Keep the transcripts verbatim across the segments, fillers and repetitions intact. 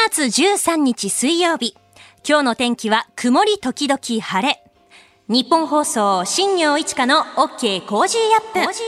がつじゅうさんにち水曜日、今日の天気は曇り時々晴れ。日本放送新業一華の OK コージーアップ。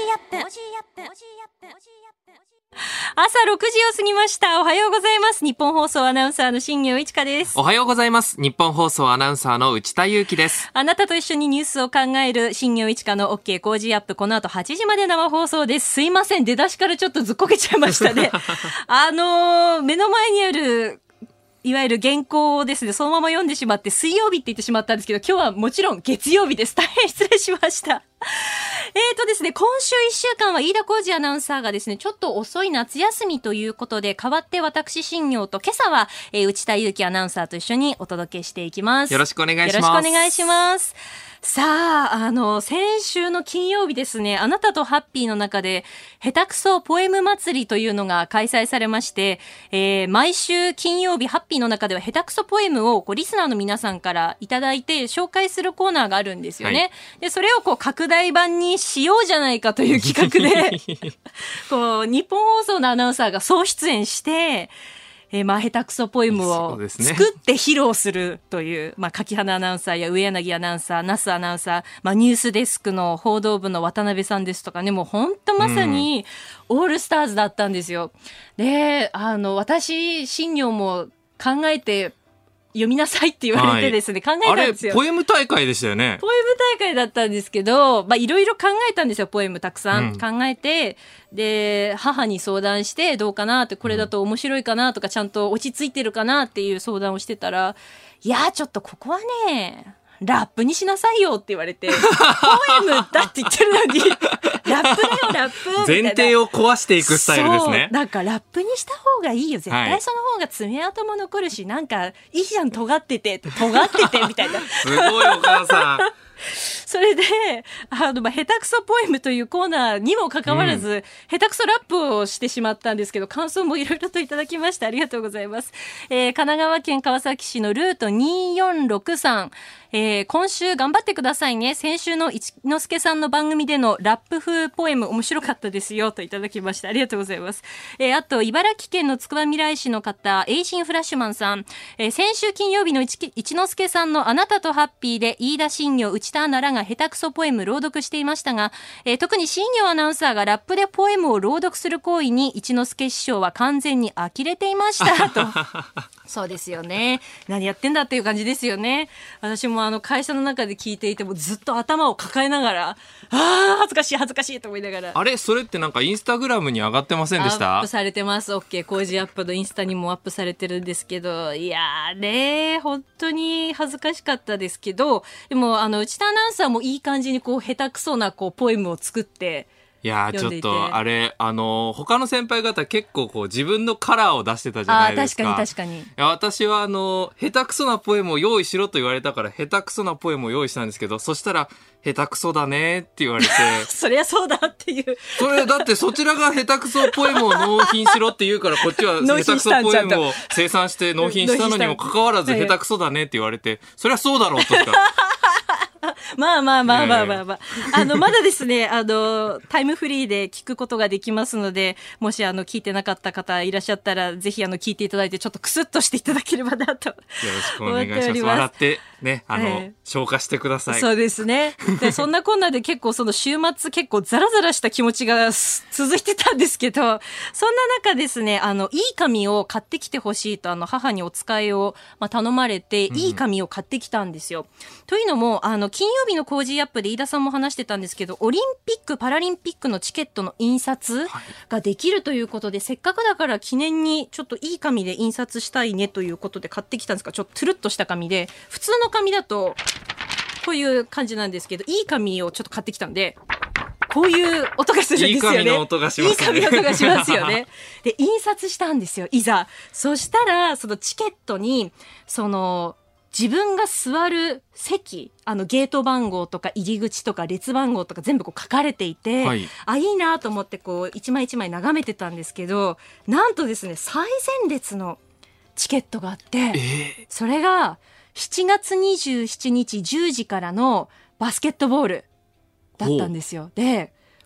朝ろくじを過ぎました。おはようございます。日本放送アナウンサーの新業一華です。 おはようございます。日本放送アナウンサーの内田裕樹です。 あなたと一緒にニュースを考える新業一華の OK コージーアップ、この後はちじまで生放送です。すいません、出だしからちょっとずっこけちゃいましたねあのー、目の前にあるいわゆる原稿をですね、そのまま読んでしまって水曜日って言ってしまったんですけど、今日はもちろん月曜日です。大変失礼しましたえーとですね、今週いっしゅうかんは飯田浩二アナウンサーがですね、ちょっと遅い夏休みということで、代わって私新業と今朝は、えー、内田裕樹アナウンサーと一緒にお届けしていきます。 よろしくお願いします。 よろしくお願いします。さあ、あの、先週の金曜日ですね、あなたとハッピーの中で、下手くそポエム祭りというのが開催されまして、えー、毎週金曜日、ハッピーの中では下手くそポエムをこうリスナーの皆さんからいただいて紹介するコーナーがあるんですよね。はい、で、それをこう拡大版にしようじゃないかという企画で、こう、日本放送のアナウンサーが総出演して、えー、まあ、下手くそポエムを作って披露するという、ね、まあ、柿花アナウンサーや上柳アナウンサー、那須アナウンサー、まあ、ニュースデスクの報道部の渡辺さんですとかね、もう本当まさにオールスターズだったんですよ。うん、で、あの、私、新業も考えて、読みなさいって言われてですね、はい、考えたんですよ。 あれ、ポエム大会でしたよね。 ポエム大会だったんですけど、まあ、いろいろ考えたんですよ、ポエムたくさん。うん、考えて、で、母に相談して、どうかなって、これだと面白いかなとか、ちゃんと落ち着いてるかなっていう相談をしてたら、いやー、ちょっとここはね、ラップにしなさいよって言われて、ポエムだって言ってるのに、ラップだよ、ラップみたいな。 前提を壊していくスタイルですね。 そう、なんかラップにした方がいいよ。絶対その方が爪痕も残るし、はい、なんか、いいじゃん、尖ってて、尖ってて、みたいな。 すごいお母さん。 それで、あの、まあ、下手くそポエムというコーナーにもかかわらず、うん、下手くそラップをしてしまったんですけど、感想もいろいろといただきまして、ありがとうございます。えー、神奈川県川崎市のルートにーよんろくさん、えー、今週頑張ってくださいね。先週の一之輔さんの番組でのラップ風ポエム面白かったですよといただきました。ありがとうございます。えー、あと、茨城県のつくばみらい市の方、エイジンフラッシュマンさん、えー、先週金曜日の一之輔さんのあなたとハッピーで飯田新業、内田アナらが下手くそポエム朗読していましたが、えー、特に新業アナウンサーがラップでポエムを朗読する行為に一之輔師匠は完全に呆れていましたと。そうですよね。何やってんだっていう感じですよね。私もあの会社の中で聞いていてもずっと頭を抱えながら、ああ恥ずかしい恥ずかしいと思いながら。 あれそれってなんかインスタグラムに上がってませんでした？ アップされてます。 OK 工事アップのインスタにもアップされてるんですけど、いやーね本当に恥ずかしかったですけど、でもあの内田アナウンサーもいい感じにこう下手くそなこうポエムを作って、 いやちょっとあれあの他の先輩方結構こう自分のカラーを出してたじゃないですか。 あ、確かに確かに。いや私はあの下手くそなポエムを用意しろと言われたから下手くそなポエムを用意したんですけど、そしたら下手くそだねって言われてそりゃそうだっていう。 それだってそちらが下手くそポエムを納品しろって言うから、こっちは下手くそポエムを生産して納品したのにもかかわらず下手くそだねって言われて、そりゃそうだろうとしかまあまあまあまあまあまあ、えー、あのまだですね、あのタイムフリーで聞くことができますので、もしあの聞いてなかった方いらっしゃったらぜひあの聞いていただいて、ちょっとクスッとしていただければなと。よろしくお願いします。笑ってね、あの、えー、消化してください。 そうですね。でそんなこんなで結構その週末結構ザラザラした気持ちが続いてたんですけど、そんな中ですね、あのいい紙を買ってきてほしいとあの母にお使いを、まあ、頼まれて、いい紙を買ってきたんですよ。うん、というのもあの金曜日のコージーアップで飯田さんも話してたんですけど、オリンピックパラリンピックのチケットの印刷ができるということで、はい、せっかくだから記念にちょっといい紙で印刷したいねということで買ってきたんですが、ちょっとトゥルッとした紙で、普通の紙だとこういう感じなんですけど、いい紙をちょっと買ってきたんでこういう音がするんですよね。 いい紙の音がしますね。 いい紙の音がしますよね。で印刷したんですよ、いざ。そしたらそのチケットにその自分が座る席、あのゲート番号とか入り口とか列番号とか全部こう書かれていて、はい、あいいなと思ってこう一枚一枚眺めてたんですけど、なんとですね最前列のチケットがあって、えー、それがしちがつにじゅうしちにちじゅうじからのバスケットボールだったんですよ。で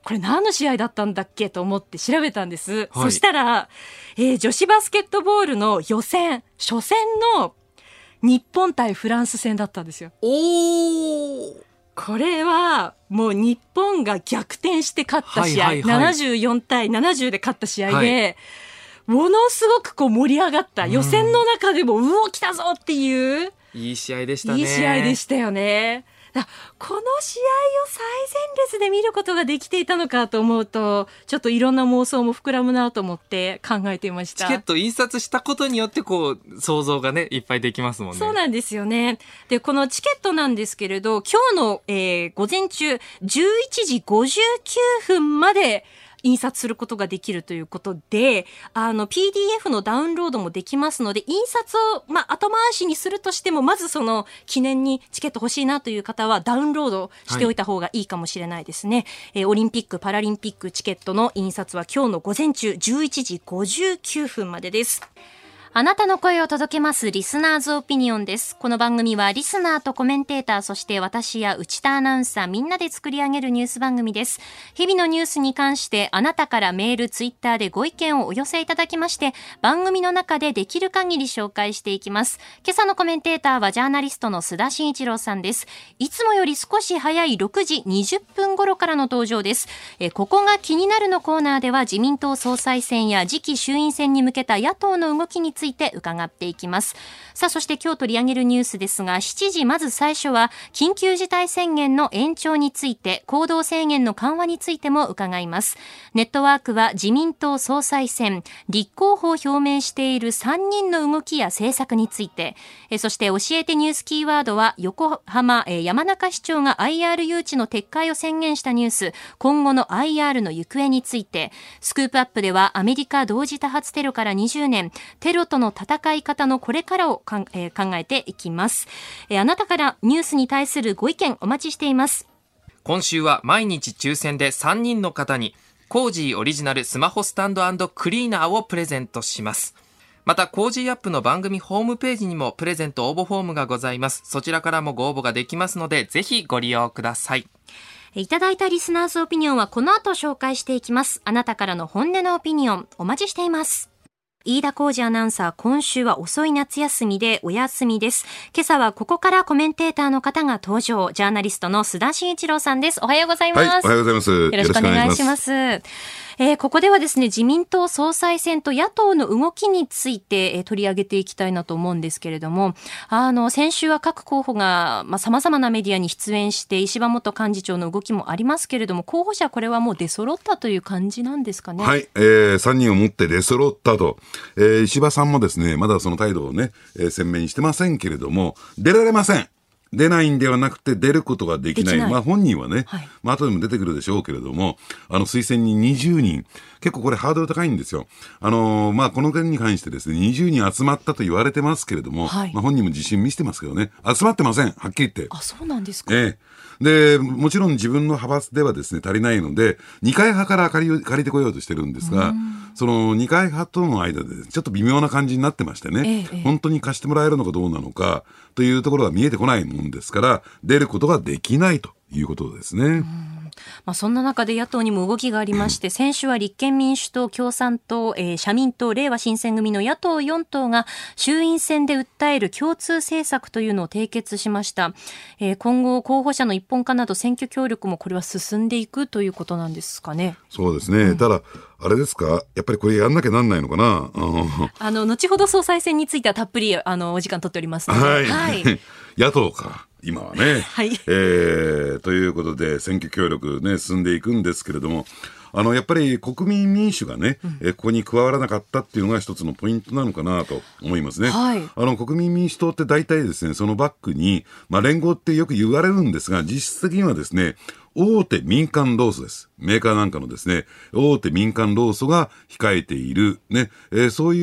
これ何の試合だったんだっけと思って調べたんです、 はい、 そしたら、えー、女子バスケットボールの予選初戦の日本対フランス戦だったんですよ。 おー、 これはもう日本が逆転して勝った試合、はいはいはい、ななじゅうよんたいななじゅうで勝った試合で、はい、ものすごくこう盛り上がった、予選の中でもうお来たぞっていういい試合でしたね。 いい試合でしたよね。この試合を最前列で見ることができていたのかと思うと、ちょっといろんな妄想も膨らむなと思って考えていました。 チケット印刷したことによってこう想像がねいっぱいできますもんね。 そうなんですよね。でこのチケットなんですけれど、今日の、えー、午前中じゅういちじごじゅうきゅうふんまで印刷することができるということで、あの ピーディーエフ のダウンロードもできますので、印刷を、まあ、後回しにするとしても、まずその記念にチケット欲しいなという方はダウンロードしておいた方がいいかもしれないですね、はい、えー、オリンピック・パラリンピックチケットの印刷は今日の午前中じゅういちじごじゅうきゅうふんまでです。あなたの声を届けますリスナーズオピニオンです。この番組はリスナーとコメンテーター、そして私や内田アナウンサーみんなで作り上げるニュース番組です。日々のニュースに関してあなたからメール、ツイッターでご意見をお寄せいただきまして、番組の中でできる限り紹介していきます。今朝のコメンテーターはジャーナリストの須田慎一郎さんです。いつもより少し早いろくじにじゅっぷん頃からの登場です。えここが気になるのコーナーでは、自民党総裁選や次期衆院選に向けた野党の動きについて伺っていきます。さあ、そして今日取り上げるニュースですが、しちじまず最初は緊急事態宣言の延長について、行動制限の緩和についても伺います。ネットワークは自民党総裁選、立候補を表明しているさんにんの動きや政策について、えそして教えてニュースキーワードは横浜、え山中市長が アイアール 誘致の撤回を宣言したニュース、今後の アイアール の行方について、スクープアップではアメリカ同時多発テロからにじゅうねん、テロとの戦い方のこれからをかん、えー、考えていきます、えー、あなたからニュースに対するご意見お待ちしています。 今週は毎日抽選でさんにんの方にコージーオリジナルスマホスタンド&クリーナーをプレゼントします。またコージーアップの番組ホームページにもプレゼント応募フォームがございます。そちらからもご応募ができますので、ぜひご利用ください。 いただいたリスナーズオピニオンはこの後紹介していきます。あなたからの本音のオピニオンお待ちしています。飯田浩二アナウンサー、今週は遅い夏休みでお休みです。今朝はここからコメンテーターの方が登場。ジャーナリストの須田慎一郎さんです。おはようございます。 はい、おはようございます。よろしくお願いします。えー、ここではですね、自民党総裁選と野党の動きについて、えー、取り上げていきたいなと思うんですけれども、あの先週は各候補がまあ様々なメディアに出演して、石破元幹事長の動きもありますけれども、候補者これはもう出揃ったという感じなんですかね。 はい、えー、さんにんをもって出揃ったと、えー、石破さんもですね、まだその態度をね、えー、鮮明にしてませんけれども、出られません。出ないんではなくて出ることができない。できない。まあ本人はね、はい、まあ後でも出てくるでしょうけれども、あの推薦人にじゅうにん、結構これハードル高いんですよ。あのー、まあこの件に関してですね、にじゅうにん集まったと言われてますけれども、はい、まあ本人も自信見せてますけどね、集まってません。はっきり言って。 あ、そうなんですか。 ええ。で、もちろん自分の派閥ではですね、足りないので、二階派から借り、借りてこようとしてるんですが、その二階派との間でちょっと微妙な感じになってましてね、ええ、本当に貸してもらえるのかどうなのかというところが見えてこないもんですから、出ることができないということですね。うんまあ、そんな中で野党にも動きがありまして、先週は立憲民主党、共産党、えー、社民党、れいわ新選組の野党よん党が衆院選で訴える共通政策というのを締結しました、えー、今後候補者の一本化など選挙協力もこれは進んでいくということなんですかね。 そうですね、うん、ただあれですか、やっぱりこれやんなきゃなんないのかな。 あの後ほど総裁選についてはたっぷりあのお時間取っておりますので、 はいはい、野党か今はね、はいえー、ということで選挙協力、ね、進んでいくんですけれども、あのやっぱり国民民主がね、うんえー、ここに加わらなかったっていうのが一つのポイントなのかなと思いますね、はい、あの国民民主党って大体ですね、そのバックに、まあ、連合ってよく言われるんですが、実質的にはですね、大手民間労組です。メーカーなんかのですね、大手民間労組が控えている、ねえー、そういう、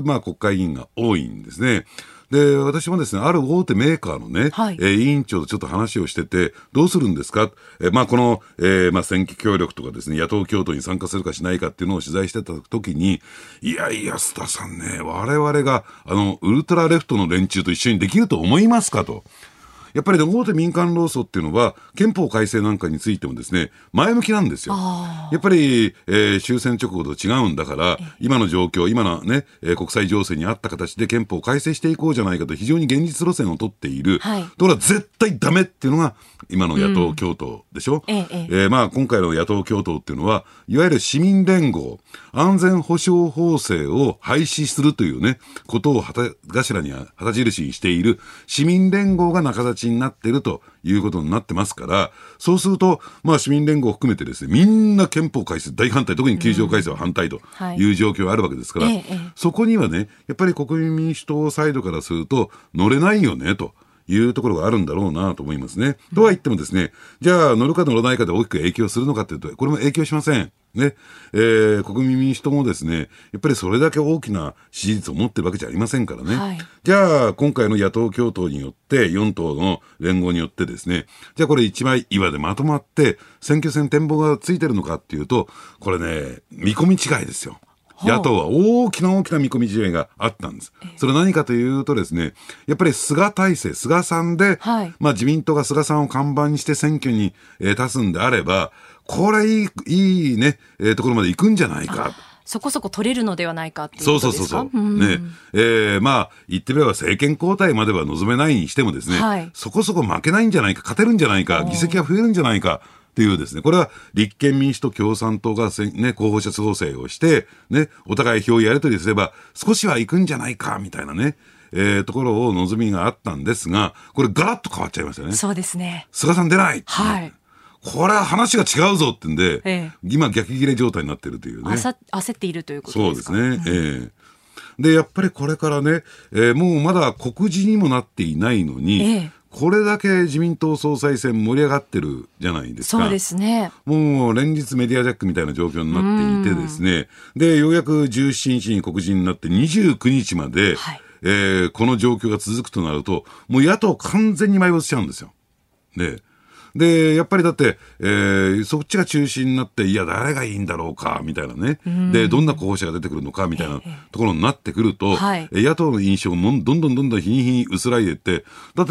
まあ、国会議員が多いんですね。で、私もですね、ある大手メーカーのね、はい、えー、委員長とちょっと話をしてて、どうするんですか、えー、まあ、この、えー、まあ、選挙協力とかですね、野党共闘に参加するかしないかっていうのを取材してた時に、いやいや、須田さんね、我々が、あの、ウルトラレフトの連中と一緒にできると思いますかと。 やっぱり、ね、大手民間労組っていうのは憲法改正なんかについてもですね前向きなんですよ。やっぱり、えー、終戦直後と違うんだから今の状況今の、ねえー、国際情勢に合った形で憲法を改正していこうじゃないかと非常に現実路線を取っている、はい、ところが絶対ダメっていうのが今の野党共闘でしょ、うんえええーまあ、今回の野党共闘っていうのはいわゆる市民連合安全保障法制を廃止するというねことを旗頭に旗印にしている市民連合が仲立ちになっているということになってますから、そうすると、まあ、市民連合を含めてですねみんな憲法改正大反対、特にきゅう条改正は反対という状況があるわけですから、うんはい、そこにはねやっぱり国民民主党サイドからすると乗れないよねというところがあるんだろうなと思いますね。うん、とは言ってもですね、じゃあ乗るか乗らないかで大きく影響するのかというと、これも影響しません。ね、えー、国民民主党もですね、やっぱりそれだけ大きな支持率を持ってるわけじゃありませんからね。はい、じゃあ今回の野党共闘によって、よん党の連合によってですね、じゃあこれ一枚岩でまとまって選挙戦展望がついてるのかっていうと、これね、見込み違いですよ。野党は大きな大きな見込み違いがあったんです。それは何かというとですね、やっぱり菅体制、菅さんで、はい、まあ自民党が菅さんを看板にして選挙に、えー、立つんであれば、これいい、いいね、えー、ところまで行くんじゃないか。 そこそこ取れるのではないかっていうことですか。そうそうそうそう。 ね、えー、まあ言ってみれば政権交代までは望めないにしてもですね、はい、そこそこ負けないんじゃないか、勝てるんじゃないか、議席が増えるんじゃないか。っていうですね、これは立憲民主と共産党が、ね、候補者調整をして、ね、お互い票をやり取りすれば少しは行くんじゃないかみたいなね、えー、ところを望みがあったんですが、これガラッと変わっちゃいましたね。 そうですね。 菅さん出ない、 はい。 これは話が違うぞってんで、ええ、今逆切れ状態になってるというね。 焦っているということですか。 そうですね。うん、ええ。で、やっぱりこれからね、えー、もうまだ告示にもなっていないのに、ええ、これだけ自民党総裁選盛り上がってるじゃないですか。 そうですね。 もう連日メディアジャックみたいな状況になっていてですね。で、ようやくじゅうしちにちに告示になってにじゅうくにちまで、はい、えー、この状況が続くとなると、もう野党完全に埋没しちゃうんですよ。で、で、やっぱりだって、えー、そっちが中心になって、いや、誰がいいんだろうか、みたいなね。で、どんな候補者が出てくるのか、みたいなところになってくると、はい、野党の印象もどんどんどんどん日に日に薄らいでいって、だって、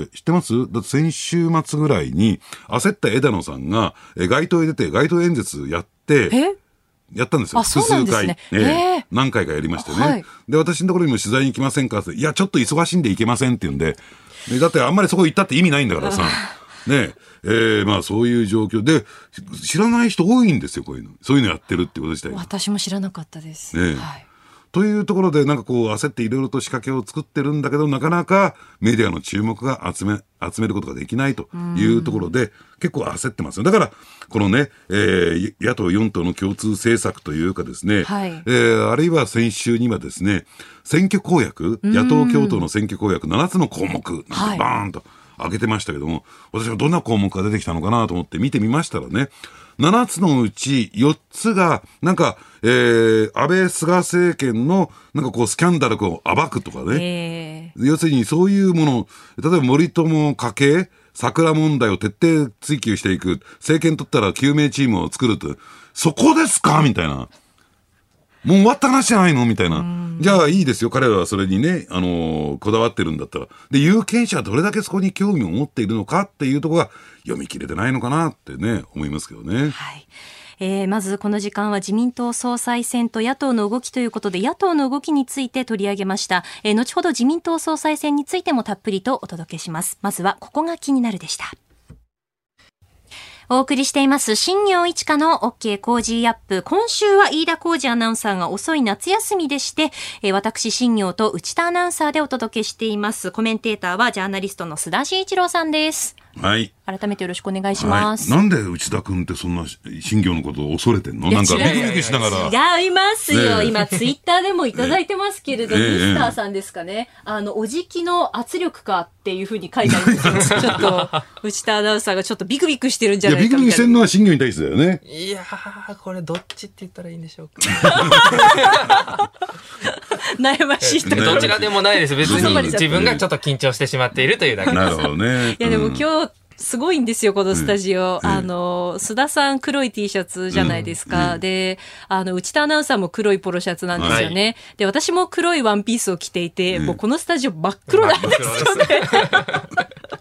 知ってます？だって先週末ぐらいに、焦った枝野さんが、街頭へ出て、街頭演説やって、やったんですよ。複数回、ねえー、何回かやりましてね、はい。で、私のところにも取材に来ませんかって、いや、ちょっと忙しいんで行けませんって言うんで、でだってあんまりそこ行ったって意味ないんだからさ。ねえー、まあそういう状況で知らない人多いんですよ、こういうのそういうのやってるってこと自体。 私も知らなかったです、 ねはい、というところでなんかこう焦っていろいろと仕掛けを作ってるんだけどなかなかメディアの注目が集め集めることができないというところで結構焦ってますよ。だからこのね、えー、野党よん党の共通政策というかですね、はいえー、あるいは先週にはですね選挙公約野党共闘の選挙公約ななつの項目なんてバーンと、はい上げてましたけども、私はどんな項目が出てきたのかなと思って見てみましたらね、ななつのうちよっつが、なんか、えー、安倍菅政権の、なんかこう、スキャンダルを暴くとかね。えー、要するにそういうもの、例えば森友家系、桜問題を徹底追及していく、政権取ったら救命チームを作ると、そこですかみたいな。もう終わった話じゃないのみたいな。じゃあいいですよ。彼らはそれにね、あのー、こだわってるんだったら。で、有権者はどれだけそこに興味を持っているのかっていうところが読み切れてないのかなってね、思いますけどね。 はい。えー、まずこの時間は自民党総裁選と野党の動きということで野党の動きについて取り上げました。えー、後ほど自民党総裁選についてもたっぷりとお届けします。まずはここが気になるでした。お送りしています新業一華の OK コージーアップ。今週は飯田浩二アナウンサーが遅い夏休みでして、えー、私新業と内田アナウンサーでお届けしています。コメンテーターはジャーナリストの須田慎一郎さんです。 はい。 改めてよろしくお願いします。 はい、なんで内田君ってそんな新業のことを恐れてんの？なんかビクビクしながら。違いますよ。ね、今ツイッターでもいただいてますけれど、ね、ミスターさんですかね。あのおじきの圧力かっていうふうに書いてあるんですよ。ちょっと内田アナウンサーがちょっとビクビクしてるんじゃないかみたいな。 いやビクビクしてるのは新業に対してだよね。 いやーこれどっちって言ったらいいんでしょうか。 悩ましいとどちらでもないです。別に自分がちょっと緊張してしまっているというだけです。 なるほどね。 いやでも今日すごいんですよ、このスタジオ。うん、あの、須田さん黒い T シャツじゃないですか。うん、で、あの、内田アナウンサーも黒いポロシャツなんですよね。はい、で、私も黒いワンピースを着ていて、うん、もうこのスタジオ真っ黒なんですよね。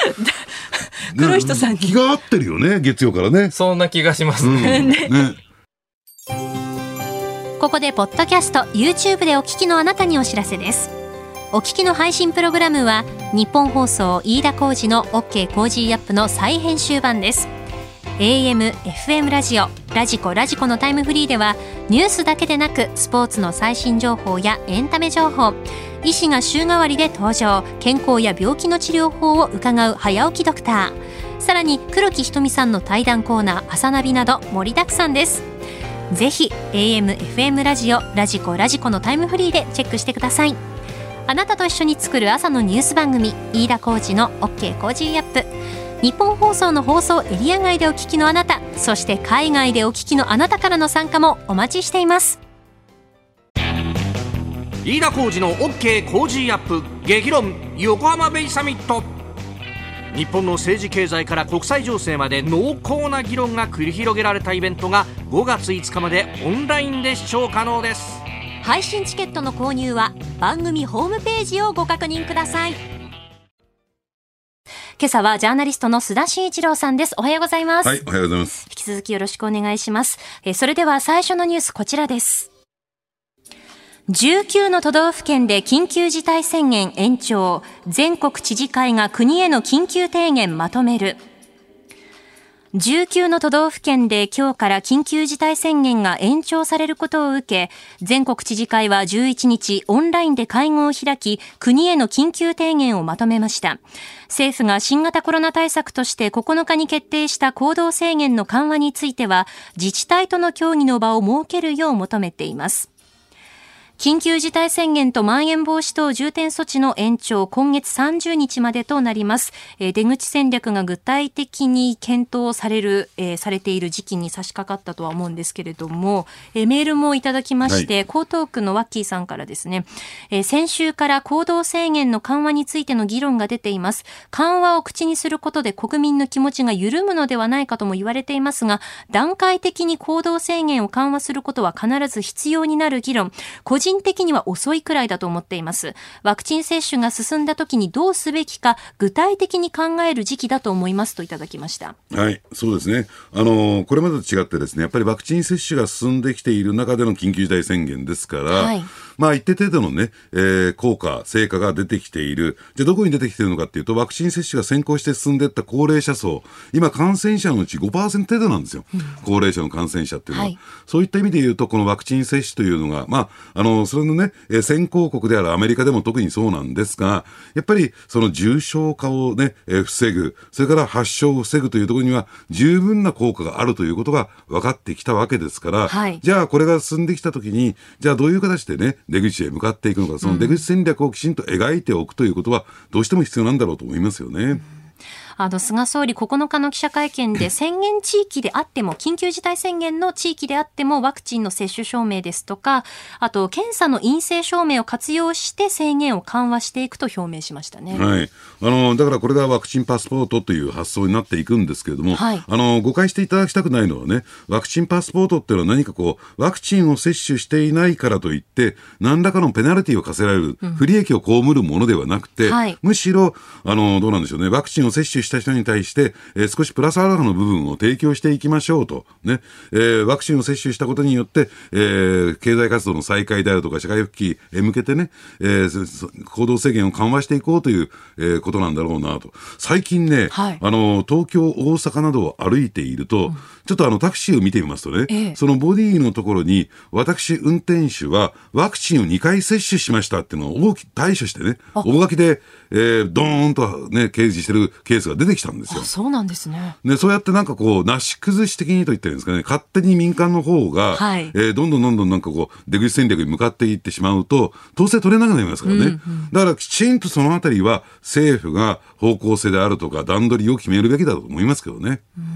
黒人さんに気が合ってるよね、月曜からね。 そんな気がしますね。 うんねここでポッドキャスト YouTube でお聞きのあなたにお知らせです。お聞きの配信プログラムは日本放送飯田浩司の OK コージーアップの再編集版です。 エーエム、エフエム ラジオ、ラジコラジコのタイムフリーではニュースだけでなくスポーツの最新情報やエンタメ情報、医師が週替わりで登場、健康や病気の治療法を伺う早起きドクター、さらに黒木ひとみさんの対談コーナー朝ナビなど盛りだくさんです。ぜひ エーエム、エフエム ラジオ、ラジコラジコのタイムフリーでチェックしてください。あなたと一緒に作る朝のニュース番組、飯田浩司の OK コージーアップ。日本放送の放送エリア外でお聞きのあなた、そして海外でお聞きのあなたからの参加もお待ちしています。 飯田浩司の OK コージーアップ激論横浜ベイサミット。日本の政治経済から国際情勢まで濃厚な議論が繰り広げられたイベントがごがついつかまでオンラインで視聴可能です。 配信チケットの購入は番組ホームページをご確認ください。今朝はジャーナリストの須田慎一郎さんです。おはようございます。 はい、おはようございます。 引き続きよろしくお願いします。えそれでは最初のニュースこちらです。じゅうきゅうの都道府県で緊急事態宣言延長、全国知事会が国への緊急提言まとめる。じゅうきゅうの都道府県で今日から緊急事態宣言が延長されることを受け、全国知事会はじゅういちにちオンラインで会合を開き、国への緊急提言をまとめました。政府が新型コロナ対策としてここのかに決定した行動制限の緩和については、自治体との協議の場を設けるよう求めています。緊急事態宣言とまん延防止等重点措置の延長、今月さんじゅうにちまでとなります。えー、出口戦略が具体的に検討される、えー、されている時期に差し掛かったとは思うんですけれども、えー、メールもいただきまして、はい、江東区のワッキーさんからですね、えー、先週から行動制限の緩和についての議論が出ています。緩和を口にすることで国民の気持ちが緩むのではないかとも言われていますが、段階的に行動制限を緩和することは必ず必要になる議論。個人的には遅いくらいだと思っています。ワクチン接種が進んだ時にどうすべきか具体的に考える時期だと思いますといただきました。 はい、そうですね。あのこれまでと違ってですね、やっぱりワクチン接種が進んできている中での緊急事態宣言ですから、はい、まあ一定程度のね、えー、効果成果が出てきている。じゃあどこに出てきているのかっていうと、ワクチン接種が先行して進んでいった高齢者層、今感染者のうち ごパーセント 程度なんですよ、うん、高齢者の感染者っていうのは、はい、そういった意味で言うとこのワクチン接種というのが、まああのそれのね、えー、先行国であるアメリカでも特にそうなんですが、やっぱりその重症化をね、えー、防ぐ、それから発症を防ぐというところには十分な効果があるということが分かってきたわけですから、はい、じゃあこれが進んできたときに、じゃあどういう形でね出口へ向かっていくのか、その出口戦略をきちんと描いておくということはどうしても必要なんだろうと思いますよね。うん、 あの菅総理ここのかの記者会見で宣言地域であっても緊急事態宣言の地域であってもワクチンの接種証明ですとか、あと検査の陰性証明を活用して制限を緩和していくと表明しましたね。 はい、あのだからこれがワクチンパスポートという発想になっていくんですけれども、はい、あの誤解していただきたくないのはね、ワクチンパスポートっていうのは何かこうワクチンを接種していないからといって何らかのペナルティを課せられる、うん、不利益を被るものではなくて、はい、むしろあのどうなんでしょうね、ワクチンを接種した人に対して、えー、少しプラスアルファの部分を提供していきましょうと、ねえー、ワクチンを接種したことによって、えー、経済活動の再開であるとか社会復帰へ向けてね、えー、行動制限を緩和していこうという、えー、ことなんだろうなと。最近ね、はい、あの東京大阪などを歩いていると、うん、ちょっとあのタクシーを見てみますとね、ええ、そのボディのところに私運転手はワクチンをにかい接種しましたっていうのを大きく対処してね、大書きで、えー、ドーンとね掲示してるケースが出てきたんですよ。 あ、そうなんですね。 ね、そうやってなんかこうなし崩し的にと言ってるんですかね、勝手に民間の方が、はい、えー、どんどんどんどんなんかこう出口戦略に向かっていってしまうと統制取れなくなりますからね、うんうん、だからきちんとそのあたりは政府が方向性であるとか段取りを決めるべきだと思いますけどね。 うん、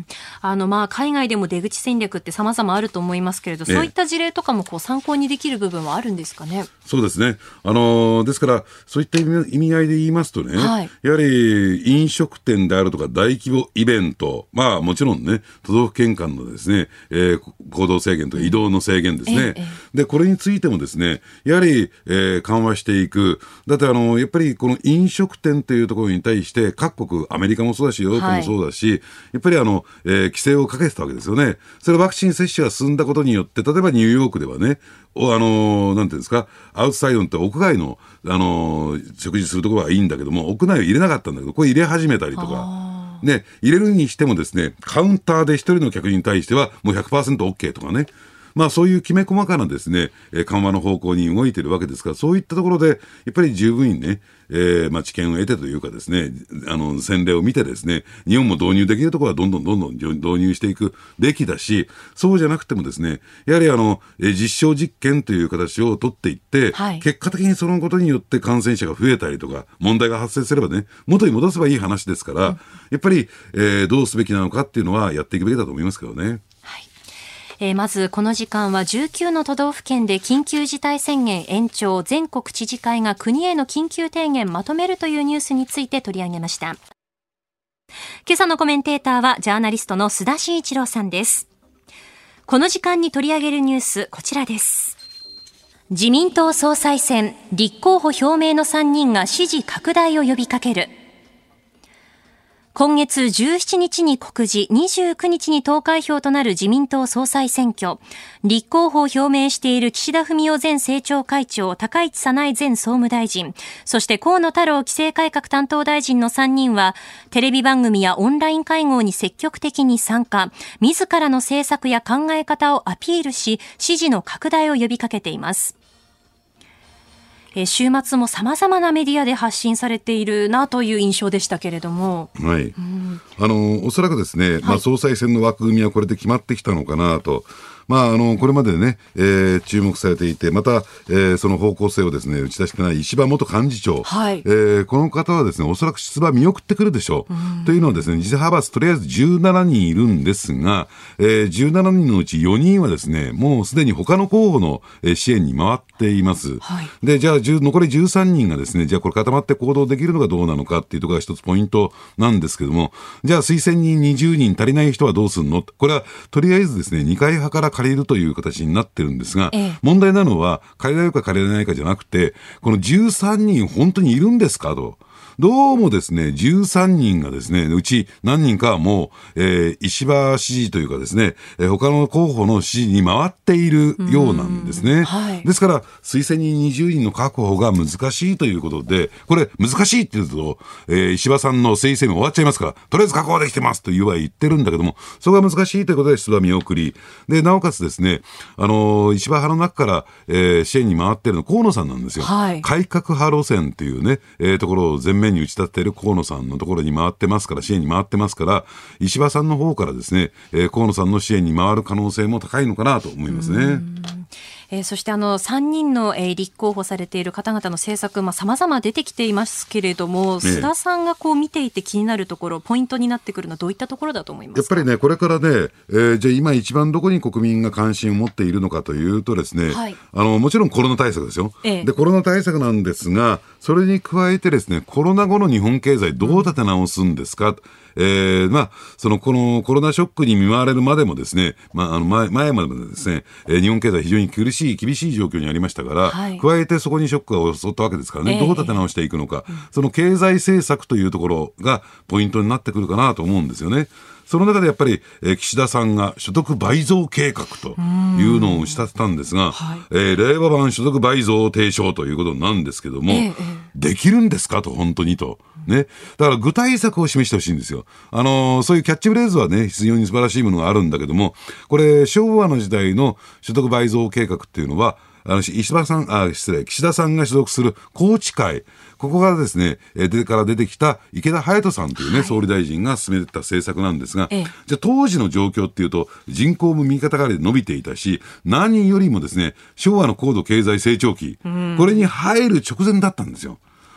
ん、あのまあ海外でも出口戦略って様々あると思いますけれど、そういった事例とかもこう参考にできる部分はあるんですかね。 そうですね。あのー、ですからそういった意味、意味合いで言いますとね、はい、やはり飲食店であるとか大規模イベント、まあもちろんね、都道府県間のですね、えー、行動制限と移動の制限ですね、うんええ、でこれについてもですね、やはり、えー、緩和していく。だってあのやっぱりこの飲食店というところに対して各国、アメリカもそうだしヨーロッパもそうだし、はい、やっぱりあの、えー、規制をかけてたわけですよね。それはワクチン接種が進んだことによって、例えばニューヨークではね、おあのー、なんていうんですか、アウトサイドって屋外の、あのー、食事するところはいいんだけども、屋内を入れなかったんだけど、これ入れ始めたりとか、ね、入れるにしてもですね、カウンターで一人の客に対してはもう ひゃくパーセントオーケー とかね、まあそういうきめ細かなですね、えー、緩和の方向に動いているわけですから、そういったところで、やっぱり十分にね、えー、まあ知見を得てというかですね、あの、先例を見てですね、日本も導入できるところはどんどんどんどん導入していくべきだし、そうじゃなくてもですね、やはりあの、えー、実証実験という形を取っていって、はい、結果的にそのことによって感染者が増えたりとか、問題が発生すればね、元に戻せばいい話ですから、うん、やっぱり、えー、どうすべきなのかっていうのはやっていくべきだと思いますけどね。 えー、まずこの時間はじゅうきゅうの都道府県で緊急事態宣言延長、全国知事会が国への緊急提言まとめるというニュースについて取り上げました。今朝のコメンテーターはジャーナリストの須田慎一郎さんです。この時間に取り上げるニュース、こちらです。自民党総裁選、立候補表明のさんにんが支持拡大を呼びかける。今月じゅうしちにちに告示、にじゅうくにちに投開票となる自民党総裁選挙。立候補を表明している岸田文雄前政調会長、高市早苗前総務大臣、そして河野太郎規制改革担当大臣のさんにんは、テレビ番組やオンライン会合に積極的に参加、自らの政策や考え方をアピールし、支持の拡大を呼びかけています。え週末も様々なメディアで発信されているなという印象でしたけれども、 はい、うん、あのおそらくですね、はい、まあ、総裁選の枠組みはこれで決まってきたのかなと。まあ、あのこれまでね、えー、注目されていて、また、えー、その方向性をですね打ち出してない石破元幹事長、はい、えー、この方はですねおそらく出馬見送ってくるでしょう、うん、というのはですね自派閥とりあえずじゅうななにんいるんですが、えー、じゅうななにんのうちよにんはですねもうすでに他の候補の支援に回っています、はい、でじゃあ残りじゅうさんにんがですねじゃあこれ固まって行動できるのかどうなのかっていうところが一つポイントなんですけども、じゃあ推薦人にじゅうにん足りない人はどうするの、これはとりあえずですね二階派から借りるという形になってるんですが、ええ、問題なのは借りられるか借りられないかじゃなくて、このじゅうさんにん本当にいるんですかと。どうもですね、じゅうさんにんがですね、うち何人かはもう、えー、石破支持というかですね、えー、他の候補の支持に回っているようなんですね。はい、ですから、推薦人にじゅうにんの確保が難しいということで、これ難しいって言うと、えー、石破さんの推薦も終わっちゃいますから、とりあえず確保できてますというは言ってるんだけども、そこが難しいということで出馬見送り。で、なおかつですね、あのー、石破派の中から、えー、支援に回っているのは河野さんなんですよ。はい、改革派路線っていうね、えー、ところを全面に打ち立てている河野さんのところに回ってますから、支援に回ってますから、石破さんの方からですね、えー、河野さんの支援に回る可能性も高いのかなと思いますね。 えー、そしてあのさんにんの、えー、立候補されている方々の政策、まあ、様々出てきていますけれども、須田さんがこう見ていて気になるところ、ポイントになってくるのはどういったところだと思いますか。 やっぱりね、これからね、えー、じゃあ今一番どこに国民が関心を持っているのかというとですね、はい、あのもちろんコロナ対策ですよ、ええ、でコロナ対策なんですが、それに加えてですね、コロナ後の日本経済どう立て直すんですか、うん、えー、まあ、そのこのコロナショックに見舞われるまでもですね、まあ、あの 前, 前までもですね、えー、日本経済非常に苦しい厳しい状況にありましたから、はい、加えてそこにショックが襲ったわけですからね、えー、どう立て直していくのか、うん、その経済政策というところがポイントになってくるかなと思うんですよね。その中でやっぱり、えー、岸田さんが所得倍増計画というのを打ち立てたんですが、はい、えー、令和版所得倍増提唱ということなんですけども、えー、できるんですかと、本当にと。ね。だから具体策を示してほしいんですよ。あのー、そういうキャッチフレーズはね、非常に素晴らしいものがあるんだけども、これ、昭和の時代の所得倍増計画っていうのは、あの石破さん、あ、失礼、岸田さんが所属する宏池会、ここがですね、えでから出てきた池田勇人さんというね、はい、総理大臣が進めてた政策なんですが、ええ、じゃあ当時の状況っていうと、人口も右肩上がりで伸びていたし、何よりもですね、昭和の高度経済成長期、うん、これに入る直前だったんですよ。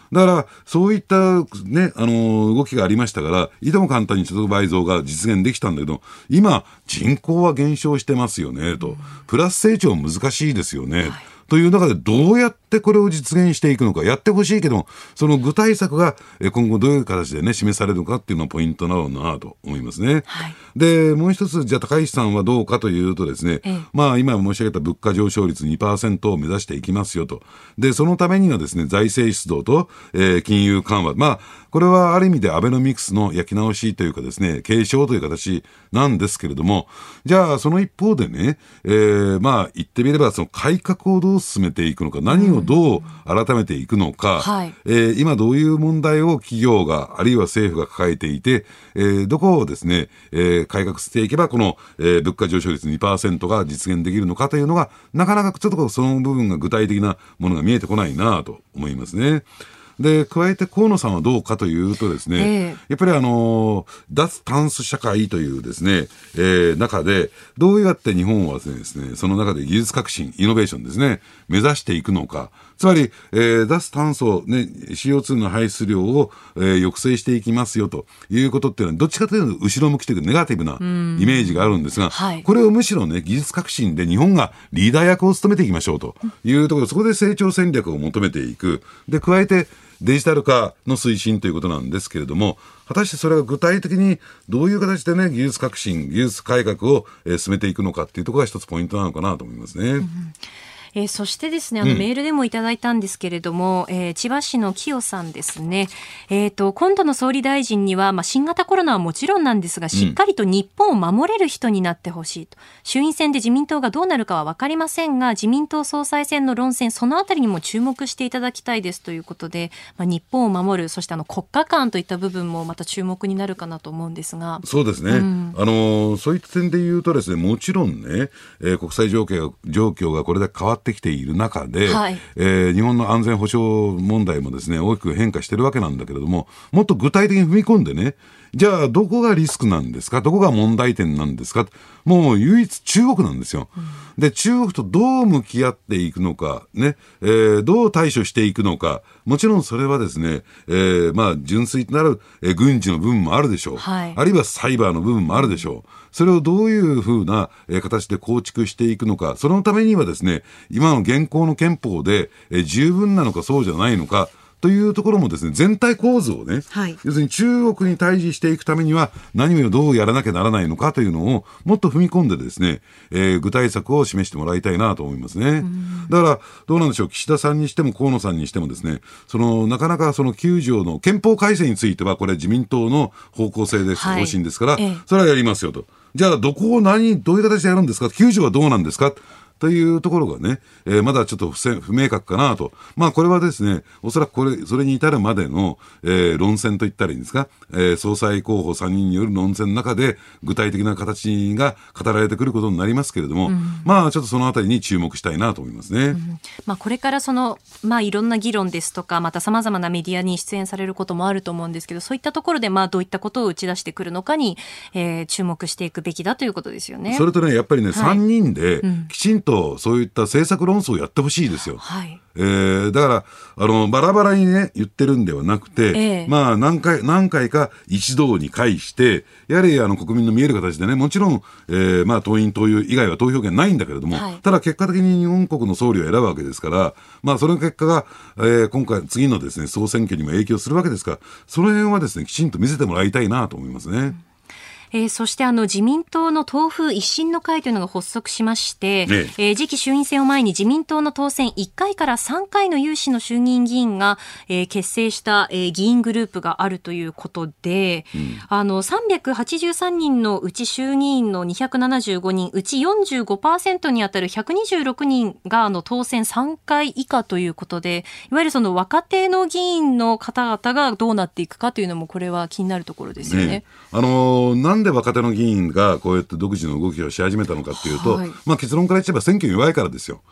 だからそういった、ね、あの動きがありましたから、いとも簡単に所得倍増が実現できたんだけど、今人口は減少してますよねと、プラス成長難しいですよね、はい、という中でどうやってこれを実現していくのか、やってほしいけども、その具体策が今後どういう形でね示されるのかっていうのがポイントなのかなと思いますね、はい、でもう一つ、じゃあ高市さんはどうかというとですね、ええ、まあ今申し上げた物価上昇率 にパーセント を目指していきますよと。でそのためにはですね、財政出動と、えー、金融緩和、まあこれはある意味でアベノミクスの焼き直しというかですね、継承という形なんですけれども、じゃあその一方でね、えー、まあ言ってみればその改革をどう進めていくのか、何をどう改めていくのか、はい、えー、今どういう問題を企業があるいは政府が抱えていて、えー、どこをですね、えー、改革していけばこの、えー、物価上昇率 にパーセント が実現できるのかというのが、なかなかちょっとその部分が具体的なものが見えてこないなと思いますね。で加えて河野さんはどうかというとですね、えー、やっぱりあの脱炭素社会というですね、えー、中でどうやって日本はですね、その中で技術革新イノベーションですね目指していくのか、つまり、えー、脱炭素、ね、シーオーツー の排出量を、えー、抑制していきますよということっていうのはどっちかというと後ろ向きというかネガティブなイメージがあるんですが、はい、これをむしろね技術革新で日本がリーダー役を務めていきましょうというところ、そこで成長戦略を求めていく。で加えてデジタル化の推進ということなんですけれども、果たしてそれが具体的にどういう形でね技術革新技術改革を、えー、進めていくのかっていうところが一つポイントなのかなと思いますね、うん。 えー、そしてですね、あのメールでもいただいたんですけれども、うん、えー、千葉市の清さんですね、えーと、今度の総理大臣には、まあ、新型コロナはもちろんなんですが、しっかりと日本を守れる人になってほしいと、うん、衆院選で自民党がどうなるかは分かりませんが、自民党総裁選の論戦、そのあたりにも注目していただきたいですということで、まあ、日本を守る、そしてあの国家観といった部分もまた注目になるかなと思うんですが。 そうですね、うん、あのそういった点で言うとですね、もちろんね、えー、国際状況、状況がこれで変わってきている中で、はい、えー、日本の安全保障問題もですね大きく変化してるわけなんだけれども、もっと具体的に踏み込んでね、じゃあどこがリスクなんですか、どこが問題点なんですか、もう唯一中国なんですよ、うん、で中国とどう向き合っていくのか、ね、えー、どう対処していくのか、もちろんそれはですね、えー、まあ純粋なる、えー、軍事の部分もあるでしょう、はい、あるいはサイバーの部分もあるでしょう。それをどういうふうな、えー、形で構築していくのか、そのためにはですね、今の現行の憲法で、えー、十分なのかそうじゃないのかというところもですね、全体構図をね、はい、要するに中国に対峙していくためには何をどうやらなきゃならないのかというのをもっと踏み込んでですね、えー、具体策を示してもらいたいなと思いますね。だからどうなんでしょう、岸田さんにしても河野さんにしてもですね、そのなかなかそのきゅう条の憲法改正についてはこれ自民党の方向性です、はい、方針ですから、ええ、それはやりますよと。じゃあどこを何どういう形でやるんですか、きゅう条はどうなんですかというところがね、えー、まだちょっと 不, 不明確かなと。まあこれはですね、おそらくこれ、それに至るまでの、えー、論戦といったらいいんですか、えー、総裁候補さんにんによる論戦の中で具体的な形が語られてくることになりますけれども、うん、まあちょっとそのあたりに注目したいなと思いますね。うん、 まあこれからその、まあいろんな議論ですとか、また様々なメディアに出演されることもあると思うんですけど、そういったところでまあどういったことを打ち出してくるのかに、えー、注目していくべきだということですよね。 それとね、やっぱりね、はい、さんにんできちんとそういった政策論争をやってほしいですよ。はい、えー、だからあのバラバラにね言ってるんではなくて、えー、まあ何回何回か一堂に会してやはりあの国民の見える形でね、もちろん、えー、まあ党員党友以外は投票権ないんだけれども、はい、ただ結果的に日本国の総理を選ぶわけですから、まあその結果が、えー、今回次のですね総選挙にも影響するわけですから、その辺はですねきちんと見せてもらいたいなと思いますね。うん、 えー、そしてあの自民党の党風一新の会というのが発足しまして、ねえー、次期衆院選を前に自民党の当選いっかいからさんかいの有志の衆議院議員が、えー、結成した、えー、議員グループがあるということで、うん、あのさんびゃくはちじゅうさんにんのうち衆議院のにひゃくななじゅうごにん、うち よんじゅうごパーセント にあたるひゃくにじゅうろくにんがあの当選さんかい以下ということで、いわゆるその若手の議員の方々がどうなっていくかというのもこれは気になるところですよね。ね、あのー、なんで若手の議員がこうやって独自の動きをし始めたのかっていうと、はい、まあ、結論から言っちゃえば選挙に弱いからですよ。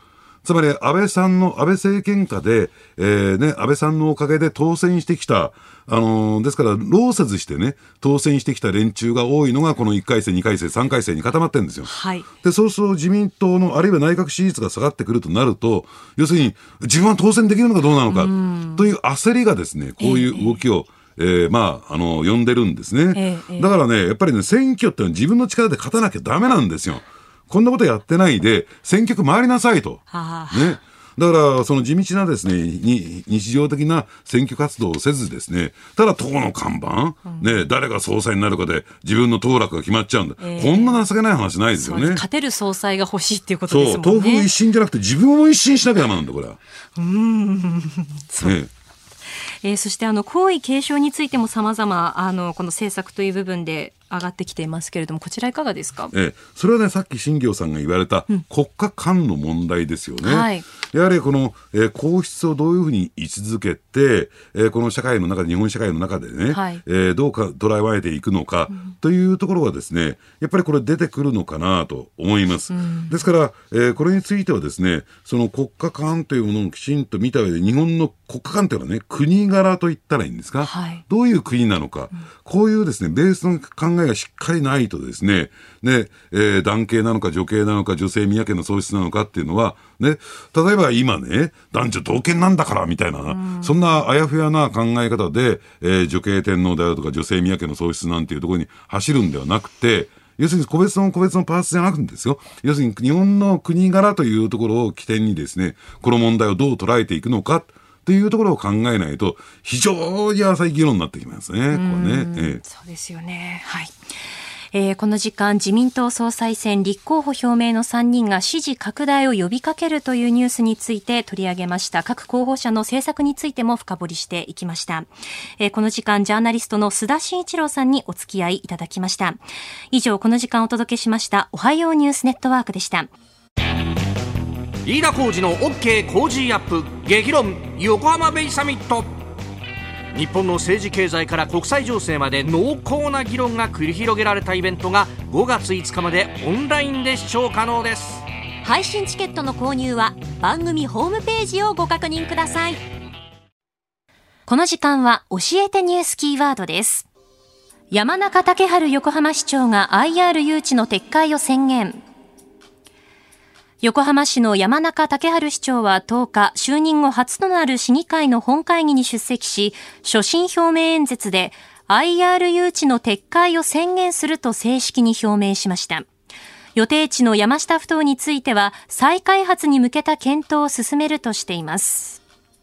つまり安倍さんの、安倍政権下で、えーね、安倍さんのおかげで当選してきた、あのー、ですから、労せずしてね、当選してきた連中が多いのが、このいっかいせん、にかいせん、さんかいせんに固まってるんですよ。 はい。 で、そうすると自民党の、あるいは内閣支持率が下がってくるとなると、要するに、自分は当選できるのかどうなのか、という焦りがですね、こういう動きを、えーえー、まあ、あの、呼んでるんですね。ええ、だからね、やっぱりね、選挙ってのは自分の力で勝たなきゃダメなんですよ。こんなことやってないで、選挙区回りなさいと。ね。だから、その地道なですね、に日常的な選挙活動をせずですね、ただ党の看板、うん、ね、誰が総裁になるかで自分の当落が決まっちゃうんだ。えー、こんな情けない話ないですよね。 勝てる総裁が欲しいっていうことですもんね。 そう、党風一新じゃなくて自分を一新しなきゃダメなんだ、これは。 うーん。そう。ね、えー、そしてあの皇位継承についても様々あのこの政策という部分で上がってきていますけれども、こちらいかがですか。 ええ、それはね、さっき新行さんが言われた国家間の問題ですよね。うん、はい、やはりこの、えー、皇室をどういうふうに位置づけて、えー、この社会の中で、日本社会の中でね、はい、えー、どうか捉えられていくのか、うん、というところはですね、やっぱりこれ出てくるのかなと思います。うん、ですから、えー、これについてはですね、その国家間というものをきちんと見た上で、日本の国家間というのはね、国柄と言ったらいいんですか、はい、どういう国なのか、うん、こういうですね、ベースの考えがしっかりないとですね、ね、えー、男系なのか女系なのか女性宮家の喪失なのかっていうのは、ね、例えば今ね、男女同権なんだからみたいな、うん、そんなあやふやな考え方で、えー、女系天皇であるとか女性宮家の喪失なんていうところに走るんではなくて、要するに個別の個別のパーツじゃなくてですよ。要するに日本の国柄というところを起点にですね、この問題をどう捉えていくのかというところを考えないと非常に浅い議論になってきますね。これね、 ええ、そうですよね。はい。えー、この時間自民党総裁選立候補表明のさんにんが支持拡大を呼びかけるというニュースについて取り上げました。各候補者の政策についても深掘りしていきました。えー、この時間ジャーナリストの須田慎一郎さんにお付き合いいただきました。以上この時間お届けしましたおはようニュースネットワークでした。 飯田浩司の OK 工事アップ激論横浜ベイサミット。日本の政治経済から国際情勢まで濃厚な議論が繰り広げられたイベントがごがついつかまでオンラインで視聴可能です。 配信チケットの購入は番組ホームページをご確認ください。 この時間は教えてニュースキーワードです。山中竹春横浜市長が アイアール 誘致の撤回を宣言。横浜市の山中竹春市長はとおか、就任後初となる市議会の本会議に出席し、所信表明演説で アイアール 誘致の撤回を宣言すると正式に表明しました。予定地の山下ふ頭については再開発に向けた検討を進めるとしています。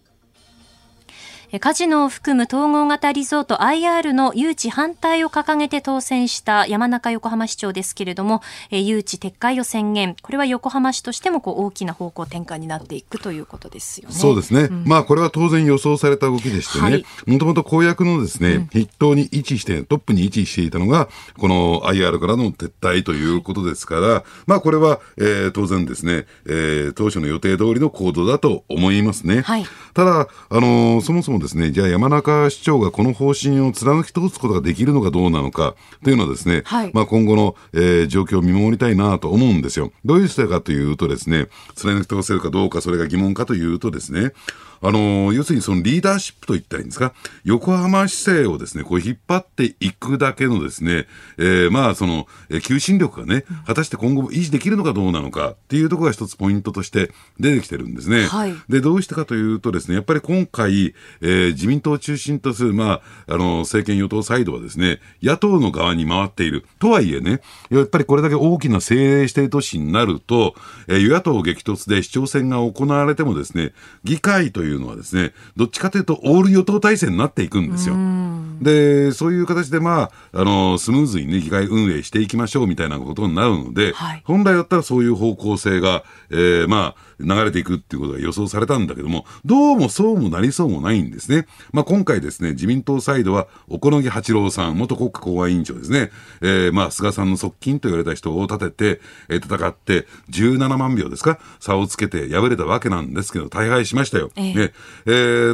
カジノを含む統合型リゾート アイアール の誘致反対を掲げて当選した山中横浜市長ですけれども、誘致撤回を宣言。これは横浜市としてもこう大きな方向転換になっていくということですよね。 そうですね。うん、まあこれは当然予想された動きでしてね、もともと公約のですね、うん、筆頭に位置して、トップに位置していたのが、この アイアール からの撤退ということですから、まあこれは、えー、当然ですね、えー、当初の予定通りの行動だと思いますね。はい、ただ、あのー、そもそもですね、じゃあ山中市長がこの方針を貫き通すことができるのかどうなのかというのはですね、はい、まあ今後の、えー、状況を見守りたいなと思うんですよ。どういう人かというとですね、貫き通せるかどうか、それが疑問かというとですね、あのー、要するにそのリーダーシップといったらいいんですか、横浜市政をですね、こう引っ張っていくだけのですね、えー、まあその、えー、求心力がね、果たして今後も維持できるのかどうなのかっていうところが一つポイントとして出てきてるんですね。はい、で、どうしてかというとですね、やっぱり今回、えー、自民党を中心とする、まあ、あの、政権与党サイドはですね、野党の側に回っている。とはいえね、やっぱりこれだけ大きな政令指定都市になると、えー、与野党激突で市長選が行われてもですね、議会といういうのはですね、どっちかというとオール与党体制になっていくんですよ。で、そういう形でまあ、あの、スムーズにね、議会運営していきましょうみたいなことになるので、はい、本来だったらそういう方向性が、えー、まあ、流れていくっていうことが予想されたんだけども、どうもそうもなりそうもないんですね。まあ今回ですね、自民党サイドは、小此木八郎さん、元国家公安委員長ですね、えー、まあ菅さんの側近と言われた人を立てて、えー、戦って、じゅうななまんひょうですか、差をつけて敗れたわけなんですけど、大敗しましたよ。えーねえー、まあ、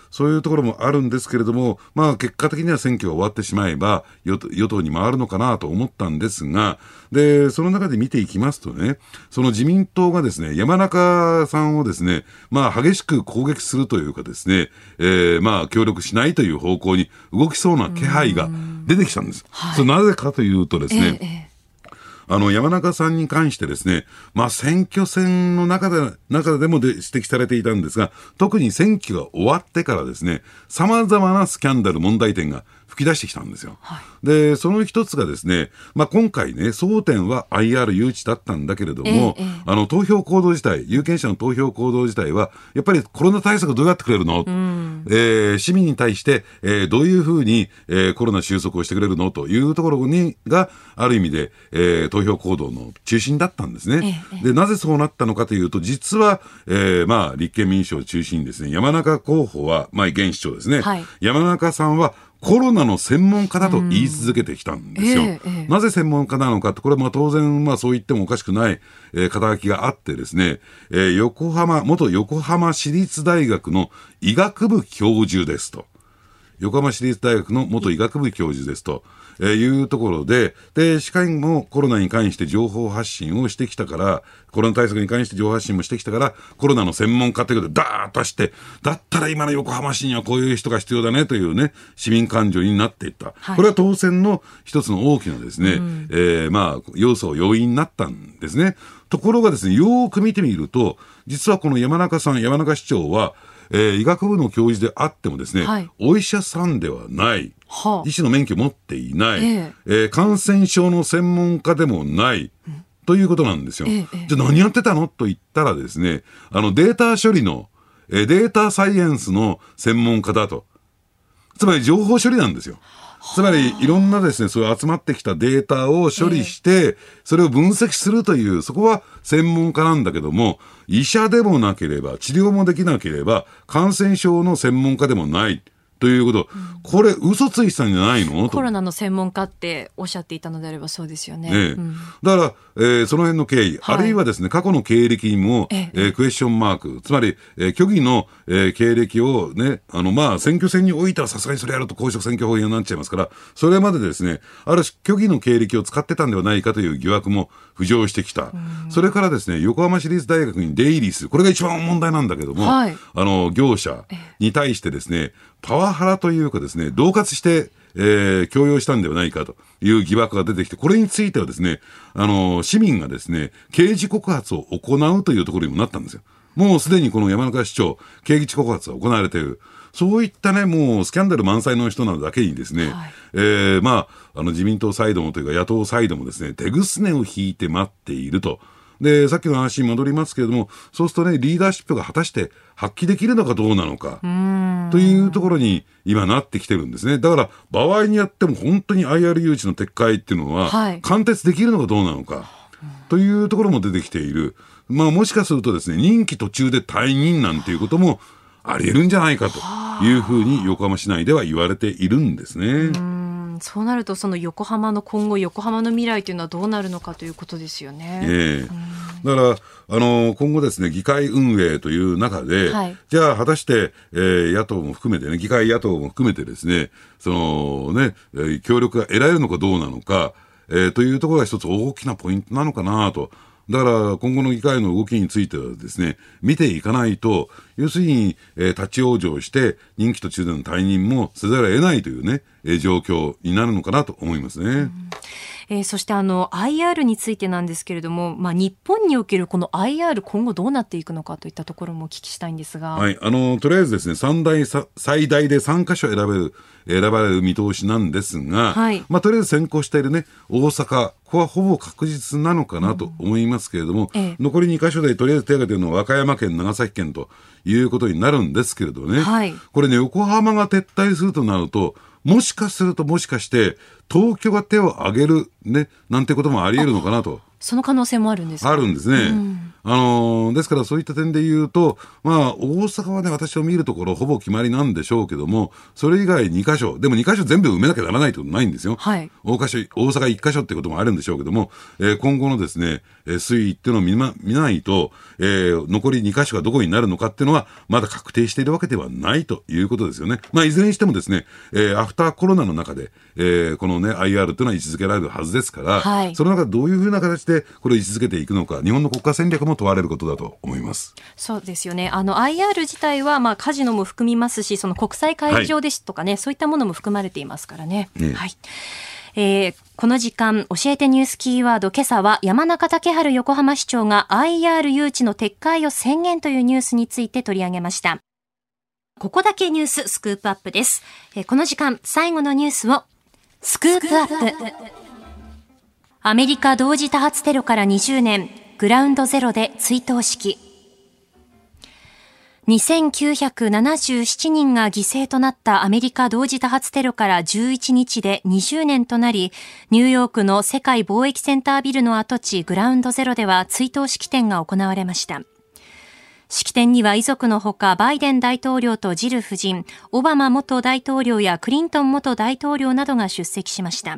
そういうところもあるんですけれども、まあ結果的には選挙が終わってしまえば与党、与党に回るのかなと思ったんですが、で、その中で見ていきますとね、その自民党がですね、山中さんをですね、まあ激しく攻撃するというかですね、えー、まあ協力しないという方向に動きそうな気配が出てきたんです。はい、それなぜかというとですね、えええあの、山中さんに関してですね、まあ、選挙戦の中で、中でもで指摘されていたんですが、特に選挙が終わってからですね、様々なスキャンダル、問題点が吹き出してきたんですよ。はい、で、その一つがですね、まあ、今回ね、争点は アイアール 誘致だったんだけれども、ええ、あの、投票行動自体、有権者の投票行動自体は、やっぱりコロナ対策どうやってくれるの、うんえー、市民に対して、えー、どういうふうに、えー、コロナ収束をしてくれるのというところに、が、ある意味で、えー、投票行動の中心だったんですね。ええ、で、なぜそうなったのかというと、実は、えー、まあ、立憲民主を中心にですね、山中候補は、まあ、現市長ですね。はい、山中さんは、コロナの専門家だと言い続けてきたんですよ。ええ、なぜ専門家なのかって、これはまあ当然まあそう言ってもおかしくない、えー、肩書きがあってですね、えー、横浜、元横浜市立大学の医学部教授ですと。横浜市立大学の元医学部教授ですと。えー、いうところで、で、しかもコロナに関して情報発信をしてきたから、コロナ対策に関して情報発信もしてきたから、コロナの専門家ということでダーッとして、だったら今の横浜市にはこういう人が必要だねというね、市民感情になっていった。はい、これは当選の一つの大きなですね、うん、えー、まあ、要素、要因になったんですね。ところがですね、よーく見てみると、実はこの山中さん、山中市長は、えー、医学部の教授であってもですね、はい、お医者さんではない。はあ、医師の免許を持っていない、えええー、感染症の専門家でもない、うん、ということなんですよ。ええ、じゃあ何やってたのと言ったらですね、あのデータ処理の、えー、データサイエンスの専門家だと。つまり情報処理なんですよ。つまりいろんなですね、そういう集まってきたデータを処理して、それを分析するという、そこは専門家なんだけども、医者でもなければ、治療もできなければ、感染症の専門家でもない。ということ、うん、これ嘘ついてたんじゃないのと。 コロナの専門家っておっしゃっていたのであればそうですよね。 ええうん、だから、えー、その辺の経緯、はい、あるいはですね、過去の経歴にも、えええー、クエスチョンマーク、つまり、えー、虚偽の、えー、経歴をね、あの、まあ、選挙戦においてはさすがにそれやると公職選挙法違反になっちゃいますから、それまでですね、ある種虚偽の経歴を使ってたんではないかという疑惑も浮上してきた。それからですね、横浜市立大学に出入りする、これが一番問題なんだけども、はい、あの、業者に対してですね、パワハラというかですね、恫喝して、えー、強要したんではないかという疑惑が出てきて、これについてはですね、あの、市民がですね、刑事告発を行うというところにもなったんですよ。もうすでにこの山中市長、刑事告発が行われている。そういったね、もうスキャンダル満載の人なだけにですね、はい、えー、まあ、あの自民党サイドもというか野党サイドもですね、手ぐすねを引いて待っていると。で、さっきの話に戻りますけれども、そうするとね、リーダーシップが果たして発揮できるのかどうなのか、というところに今なってきてるんですね。だから、場合によっても本当に アイアール 誘致の撤回っていうのは、はい、貫徹できるのかどうなのか、というところも出てきている。まあ、もしかするとですね、任期途中で退任なんていうこともあり得るんじゃないかというふうに横浜市内では言われているんですね。 そうなるとその横浜の今後横浜の未来というのはどうなるのかということですよね。 ええ、だからあの今後ですね議会運営という中で、はい、じゃあ果たして、えー、野党も含めてね議会野党も含めてですねそのね、えー、協力が得られるのかどうなのか、えー、というところが一つ大きなポイントなのかなと。だから今後の議会の動きについてはですね見ていかないと要するに、えー、立ち往生して任期途中での退任もせざるを得ないというね、えー、状況になるのかなと思いますね。うんえー、そしてあの アイアール についてなんですけれども、まあ、日本におけるこの アイアール 今後どうなっていくのかといったところもお聞きしたいんですが、 はい、あのとりあえずですね三大さ最大でさんカ所選べる選ばれる見通しなんですが、はいまあ、とりあえず先行しているね大阪ここはほぼ確実なのかなと思いますけれども、うんええ、残りにカ所でとりあえず手が出るのは和歌山県長崎県ということになるんですけれどね、はい、これね横浜が撤退するとなるともしかするともしかして東京が手を挙げるねなんてこともあり得るのかなと。 その可能性もあるんですか？ あるんですね、 うんあのー、ですからそういった点で言うと、まあ、大阪はね私を見るところほぼ決まりなんでしょうけども、それ以外にかしょでもにかしょ全部埋めなきゃならないってことないんですよ、 はい、 大, か所大阪いっかしょってこともあるんでしょうけども、えー、今後のですね推移っていうのを 見,、ま、見ないと、えー、残りにかしょがどこになるのかっていうのはまだ確定しているわけではないということですよね。まあ、いずれにしてもですね、えー、アフターコロナの中で、えー、このね アイアール というのは位置づけられるはずですから、はい、その中でどういうふうな形でこれを位置づけていくのか、日本の国家戦略も問われることだと思います。 そうですよね。あの アイアール 自体はまあカジノも含みますし、その国際会議場ですとかね、はい、そういったものも含まれていますからね。ね、はい、えー、この時間教えてニュースキーワード、今朝は山中竹春横浜市長が アイアール 誘致の撤回を宣言というニュースについて取り上げました。ここだけニューススクープアップです。えー、この時間最後のニュースをスクープアップ。アメリカ同時多発テロからにじゅうねん、グラウンドゼロで追悼式。にせんきゅうひゃくななじゅうななにんが犠牲となったアメリカ同時多発テロからじゅういちにちでにじゅうねんとなり、ニューヨークの世界貿易センタービルの跡地グラウンドゼロでは追悼式典が行われました。式典には遺族のほかバイデン大統領とジル夫人、オバマ元大統領やクリントン元大統領などが出席しました。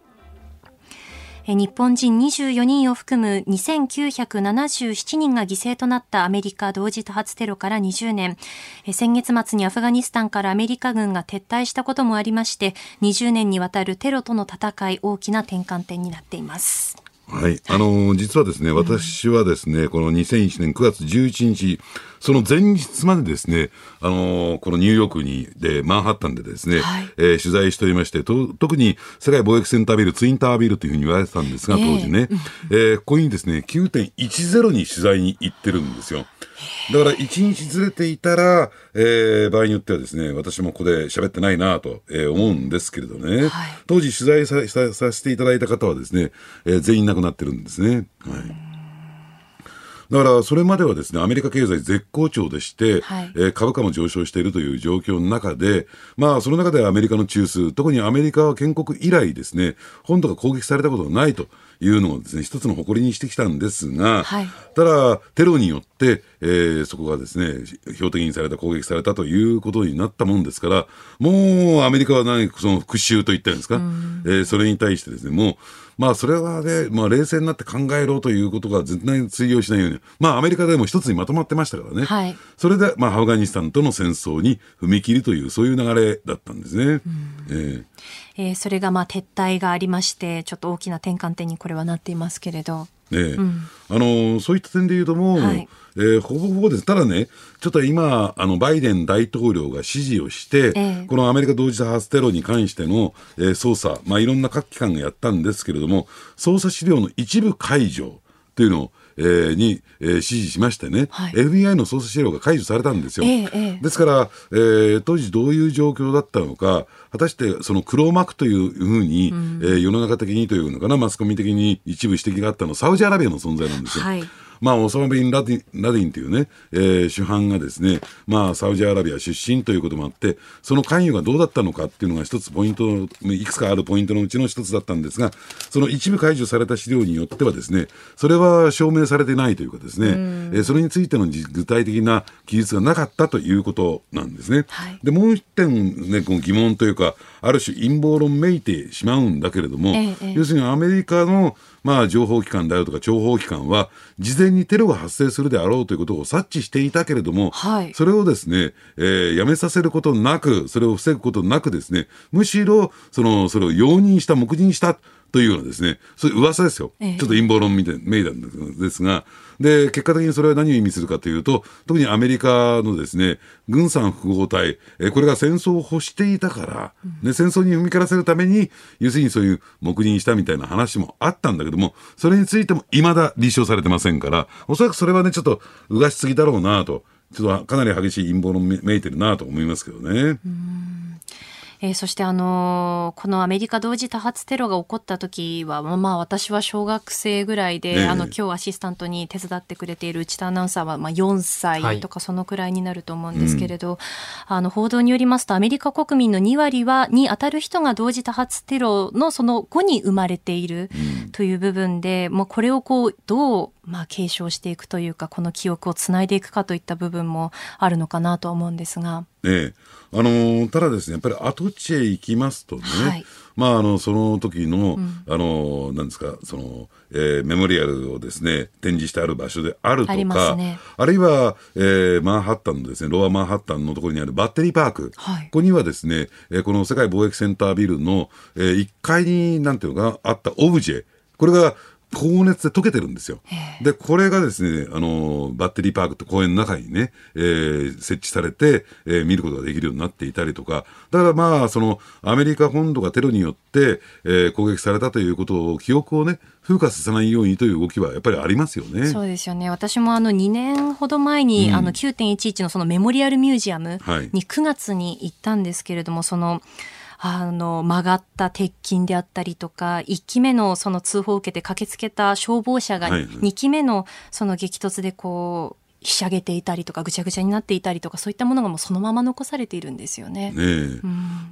日本人にじゅうよにんを含むにせんきゅうひゃくななじゅうななにんが犠牲となったアメリカ同時多発テロからにじゅうねん。先月末にアフガニスタンからアメリカ軍が撤退したこともありまして、にじゅうねんにわたるテロとの戦い、大きな転換点になっています。 はい、あのー、実はですね、私はですね、このにせんいちねんくがつじゅういちにち、その前日までですね、あのー、このニューヨークにでマンハッタンでですね、はい、えー、取材しておりまして、と特に世界貿易センタービル、ツインタワービルというふうに言われてたんですが、当時ね、えーえー、ここにですね きゅうてんいちゼロ に取材に行ってるんですよ。だからいちにちずれていたら、えー、場合によってはですね、私もここで喋ってないなと、えー、思うんですけれどね、はい、当時取材 さ, さ, させていただいた方はですね、えー、全員亡くなってるんですね。はい、だからそれまではですね、アメリカ経済絶好調でして、はい、えー、株価も上昇しているという状況の中で、まあその中でアメリカの中枢、特にアメリカは建国以来ですね、本土が攻撃されたことがないというのをですね、一つの誇りにしてきたんですが、はい、ただテロによって、えー、そこがですね標的にされた、攻撃されたということになったもんですから、もうアメリカは何かその復讐といったんですか、えー、それに対してですね、もうまあそれはね、まあ、冷静になって考えろということが絶対に通用しないように、まあアメリカでも一つにまとまってましたからね、はい、それでまあアフガニスタンとの戦争に踏み切りという、そういう流れだったんですね。うん、えーえー、それがまあ撤退がありまして、ちょっと大きな転換点にこれはなっていますけれど、 ね、うん、あのー、そういった点でいうともう、はい、えー、ほぼほぼです。ただね、ちょっと今あのバイデン大統領が指示をして、えー、このアメリカ同時多発テロに関しての、えー、捜査、まあ、いろんな各機関がやったんですけれども、捜査資料の一部解除というのをえー、に、えー、指示しましてね、はい、エフビーアイ の捜査資料が解除されたんですよ。えーえー、ですから、えー、当時どういう状況だったのか、果たしてその黒幕というふうに、うん、えー、世の中的にというのかな、マスコミ的に一部指摘があったのはサウジアラビアの存在なんですよ。はい、まあ、オサマ・ビン・ラディン、ラディンというね、えー、主犯がですね、まあ、サウジアラビア出身ということもあって、その関与がどうだったのかっていうのが一つポイント、いくつかあるポイントのうちの一つだったんですが、その一部解除された資料によってはですね、それは証明されてないというかですね、えー、それについての具体的な記述がなかったということなんですね。はい、で、もう一点ね、この疑問というか、ある種陰謀論めいてしまうんだけれども、ええ、要するにアメリカのまあ、情報機関であるとか諜報機関は事前にテロが発生するであろうということを察知していたけれども、はい、それをですね、えー、やめさせることなく、それを防ぐことなくですね、むしろそのそれを容認した、黙認したというようなですね、そういう噂ですよ、ええ、ちょっと陰謀論みたいめいたんですが、で結果的にそれは何を意味するかというと、特にアメリカのですね軍産複合体、えこれが戦争を欲していたから、うん、ね、戦争に踏み切らせるために要するにそういう黙認したみたいな話もあったんだけども、それについても未だ立証されてませんから、おそらくそれはねちょっとうがしすぎだろうなと、ちょっとかなり激しい陰謀論めいてるなと思いますけどね。 うん、 えー、そしてあのー、このアメリカ同時多発テロが起こった時は、まあ私は小学生ぐらいで、ね、あの今日アシスタントに手伝ってくれている内田アナウンサーはまあよんさいとかそのくらいになると思うんですけれど、はい、あの報道によりますとアメリカ国民のにわりはに当たる人が同時多発テロのその後に生まれているという部分で、うん、もうこれをこうどうまあ継承していくというか、この記憶をつないでいくかといった部分もあるのかなとは思うんですが、 ええ、あのー、ただですね、やっぱり跡地へ行きますとね、はい、まあ、あのその時の、うん、あのなんですか、その、えー、メモリアルをですね展示してある場所であるとか、 あ,、ね、あるいは、えー、マンハッタンのですねロアマンハッタンのところにあるバッテリーパーク、はい、ここにはですね、えー、この世界貿易センタービルの、えー、いっかいになんていうのかあったオブジェ、これが高熱で溶けてるんですよ。で、これがですね、あの、バッテリーパークって公園の中にね、えー、設置されて、えー、見ることができるようになっていたりとか、だからまあ、その、アメリカ本土がテロによって、えー、攻撃されたということを、記憶をね、風化させないようにという動きはやっぱりありますよね。 そうですよね。私もあのにねんほど前に、うん、あの きゅうてんいちいち のそのメモリアルミュージアムにくがつに行ったんですけれども、はい、その、あの曲がった鉄筋であったりとか、いっきめのその通報を受けて駆けつけた消防車がにきめのその激突でこうひしゃげていたりとかぐちゃぐちゃになっていたりとか、そういったものがもうそのまま残されているんですよね。ねえ、 うん、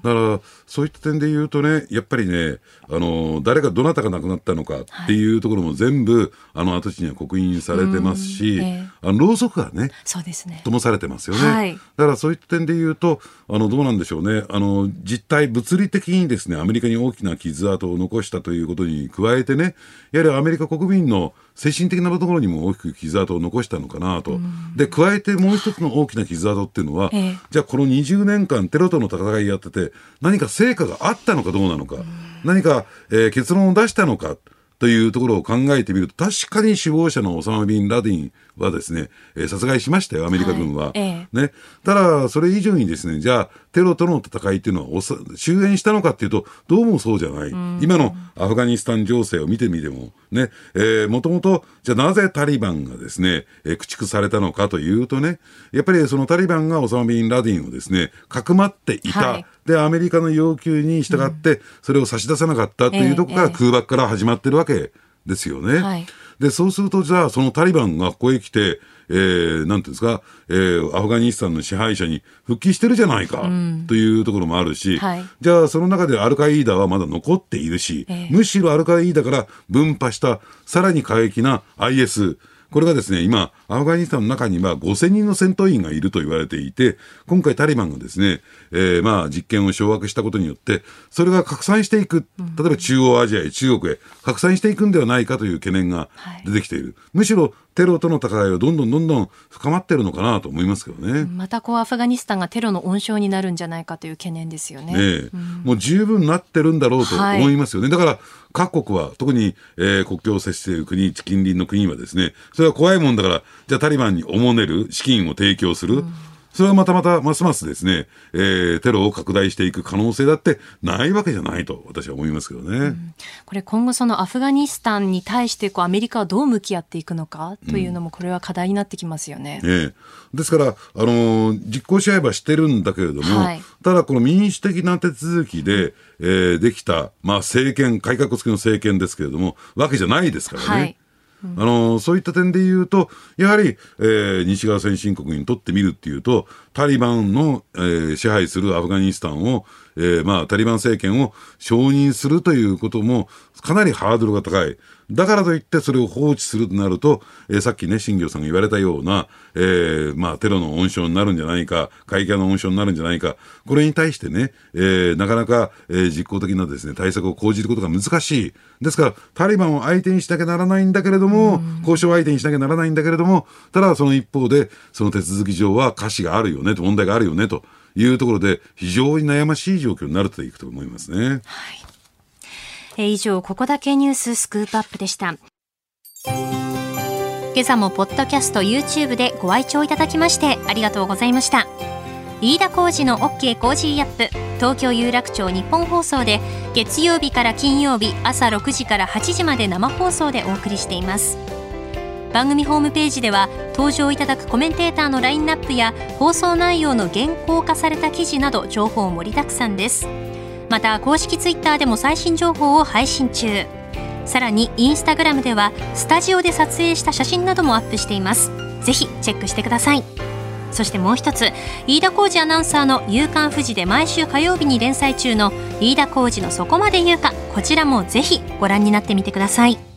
だからそういった点で言うとね、やっぱりね、あの誰がどなたが亡くなったのかっていうところも全部、はい、あの跡地には刻印されてますし、えー、あのろうそくがね、そうですね、灯されてますよね、はい、だからそういった点で言うと、あのどうなんでしょうね、あの実態物理的にですねアメリカに大きな傷跡を残したということに加えてね、やはりアメリカ国民の精神的なところにも大きく傷跡を残したのかなと。で、加えてもう一つの大きな傷跡っていうのは、ええ、じゃあこのにじゅうねんかんテロとの戦いやってて何か成果があったのかどうなのか、何か、えー、結論を出したのかというところを考えてみると、確かに首謀者のオサマ・ビン・ラディンはですね、えー、殺害しましたよ、アメリカ軍は、はい、ええ、ね。ただそれ以上にですね、じゃあテロとの戦いっていうのは終焉したのかっていうと、どうもそうじゃない。今のアフガニスタン情勢を見てみてもね、えー、もともとじゃあなぜタリバンがですね、えー、駆逐されたのかというとね、やっぱりそのタリバンがオサマ・ビン・ラディンをですねかくまっていた、はい、でアメリカの要求に従ってそれを差し出さなかったというところから、空爆から始まってるわけですよね、はい、でそうするとじゃあそのタリバンがここへ来て、えー、なんていうんですか、えー、アフガニスタンの支配者に復帰してるじゃないか、うん、というところもあるし、はい、じゃあその中でアルカイーダはまだ残っているし、えー、むしろアルカイーダから分派したさらに過激な アイエス、これがですね、今アフガニスタンの中にはごせんにんの戦闘員がいると言われていて、今回タリバンがですね、えー、まあ実験を掌握したことによってそれが拡散していく、例えば中央アジアへ中国へ拡散していくんではないかという懸念が出てきている、はい、むしろテロとの戦いはどんどんどんどん深まっているのかなと思いますけどね。 またこうアフガニスタンがテロの温床になるんじゃないかという懸念ですよね。ねえ、 うん、もう十分なってるんだろうと思いますよね、はい、だから各国は特に、えー、国境を接している国、近隣の国はですね、それは怖いもんだから、じゃあタリバンにおもねる資金を提供する、うん、それはまたまたますますですね、えー、テロを拡大していく可能性だってないわけじゃないと私は思いますけどね、うん、 これ今後そのアフガニスタンに対してこうアメリカはどう向き合っていくのかというのもこれは課題になってきますよね、 うんね、ですから、あのー、実行支配はしてるんだけれども、はい、ただこの民主的な手続きで、えー、できた、まあ、政権、改革付きの政権ですけれどもわけじゃないですからね、はい、うん、あのそういった点で言うとやはり、えー、西側先進国にとってみるっていうとタリバンの、えー、支配するアフガニスタンを、えーまあ、タリバン政権を承認するということもかなりハードルが高い。だからといってそれを放置するとなると、えー、さっきね新業さんが言われたような、えーまあ、テロの温床になるんじゃないか、過激な温床になるんじゃないか、これに対してね、えー、なかなか、えー、実効的なですね対策を講じることが難しい。ですからタリバンを相手にしなきゃならないんだけれども、交渉相手にしなきゃならないんだけれども、ただその一方でその手続き上は瑕疵があるよねと、問題があるよねというところで非常に悩ましい状況になるといくと思いますね。はい、 えー、以上ここだけニューススクープアップでした。今朝もポッドキャスト YouTube でご愛聴いただきましてありがとうございました。飯田浩司の OK コージーアップ、東京有楽町日本放送で月曜日から金曜日朝ろくじからはちじまで生放送でお送りしています。 番組ホームページでは登場いただくコメンテーターのラインナップや放送内容の原稿化された記事など情報盛りだくさんです。また公式ツイッターでも最新情報を配信中。さらにインスタグラムではスタジオで撮影した写真などもアップしています。ぜひチェックしてください。そしてもう一つ、飯田浩司アナウンサーの夕刊フジで毎週火曜日に連載中の飯田浩司のそこまで言うか、こちらもぜひご覧になってみてください。